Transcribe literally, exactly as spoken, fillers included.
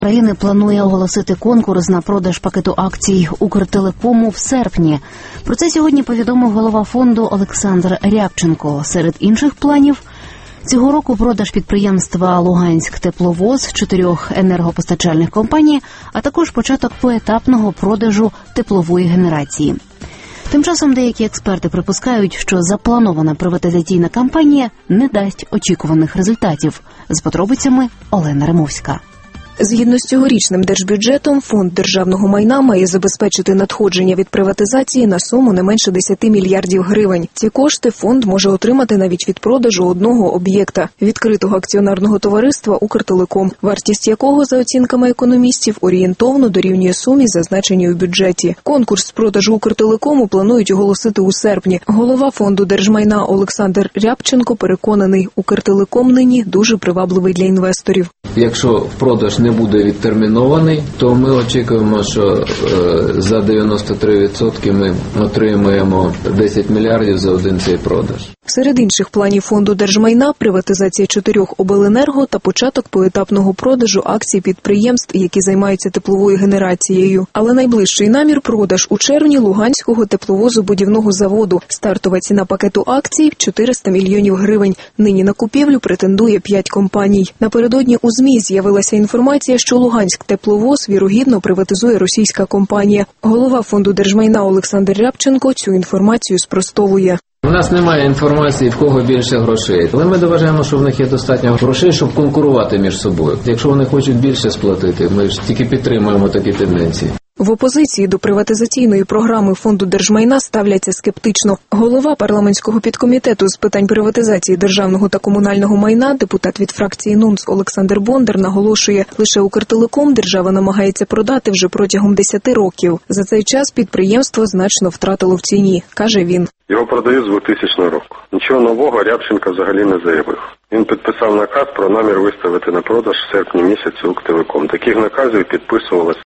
України планує оголосити конкурс на продаж пакету акцій Укртелекому в серпні. Про це сьогодні повідомив голова фонду Олександр Рябченко. Серед інших планів цього року продаж підприємства «Луганськтепловоз», чотирьох енергопостачальних компаній, а також початок поетапного продажу теплової генерації. Тим часом деякі експерти припускають, що запланована приватизаційна кампанія не дасть очікуваних результатів. З подробицями Олена Римовська. Згідно з цьогорічним держбюджетом, Фонд державного майна має забезпечити надходження від приватизації на суму не менше десять мільярдів гривень. Ці кошти фонд може отримати навіть від продажу одного об'єкта – відкритого акціонерного товариства «Укртелеком», вартість якого, за оцінками економістів, орієнтовно дорівнює сумі, зазначеній у бюджеті. Конкурс з продажу «Укртелекому» планують оголосити у серпні. Голова фонду держмайна Олександр Рябченко переконаний, «Укртелеком» нині дуже привабливий для інвесторів. Якщо продаж не буде відтермінований, то ми очікуємо, що е, за дев'яносто три відсотки ми отримаємо десять мільярдів за один цей продаж. Серед інших планів фонду держмайна – приватизація чотирьох обленерго та початок поетапного продажу акцій підприємств, які займаються тепловою генерацією. Але найближчий намір – продаж у червні Луганського тепловозобудівного заводу. Стартова ціна пакету акцій – чотириста мільйонів гривень. Нині на купівлю претендує п'ять компаній. Напередодні у ЗМІ з'явилася інформація, що Луганськтепловоз вірогідно приватизує російська компанія. Голова фонду держмайна Олександр Рябченко цю інформацію спростовує. У нас немає інформації, в кого більше грошей, але ми вважаємо, що в них є достатньо грошей, щоб конкурувати між собою. Якщо вони хочуть більше сплатити, ми ж тільки підтримуємо такі тенденції. В опозиції до приватизаційної програми Фонду держмайна ставляться скептично. Голова парламентського підкомітету з питань приватизації державного та комунального майна, депутат від фракції НУНС Олександр Бондар наголошує, лише «Укртелеком» держава намагається продати вже протягом десяти років. За цей час підприємство значно втратило в ціні, каже він. Його продають з двохтисячного року. Нічого нового Рябченко взагалі не заявив. Він підписав наказ про намір виставити на продаж в серпні місяці «Укртелеком». Таких наказів підписувалось